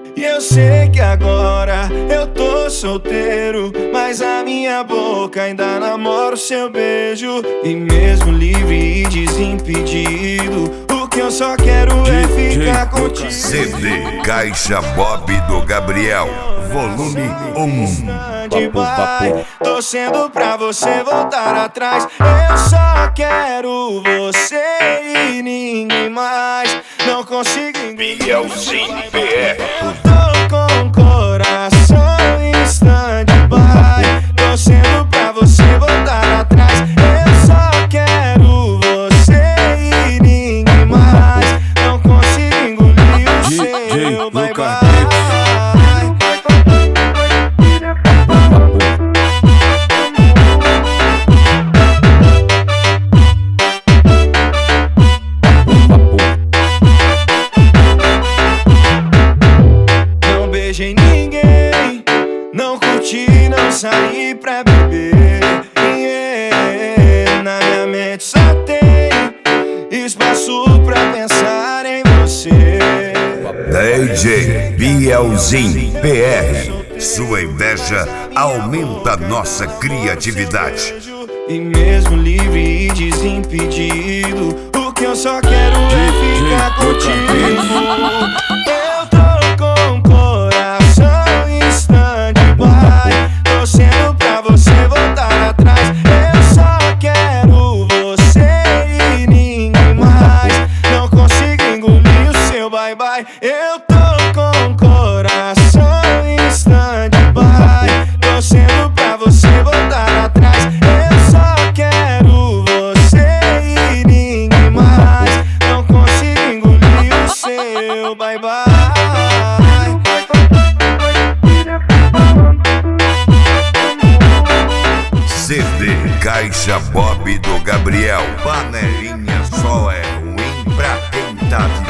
E eu sei que agora eu tô solteiro, mas a minha boca ainda namora o seu beijo. E mesmo livre e desimpedido, o que eu só quero é ficar contigo. CD Caixa Bob do Gabriel, volume 1. Torcendo pra você voltar atrás. Eu só quero você e ninguém mais. Não consigo Bielzinho PR. Tô com o coração em stand-by, torcendo pra você voltar atrás. Eu só quero você e ninguém mais. Não consigo engolir o seu bye-bye. Beijei ninguém, não curti, não saí pra beber. Na minha mente só tem espaço pra pensar em você. DJ Bielzinho PR. Sua inveja aumenta nossa criatividade. E mesmo livre e desimpedido, o que eu só quero é ficar contigo. Torcendo pra você voltar atrás. Eu só quero você e ninguém mais. Não consigo engolir o seu bye-bye. Eu tô com o coração em stand-by, torcendo pra você voltar atrás. Eu só quero você e ninguém mais. Não consigo engolir o seu bye-bye. CD Caixa Bob do Gabriel. Panelinha só é ruim pra quem tá de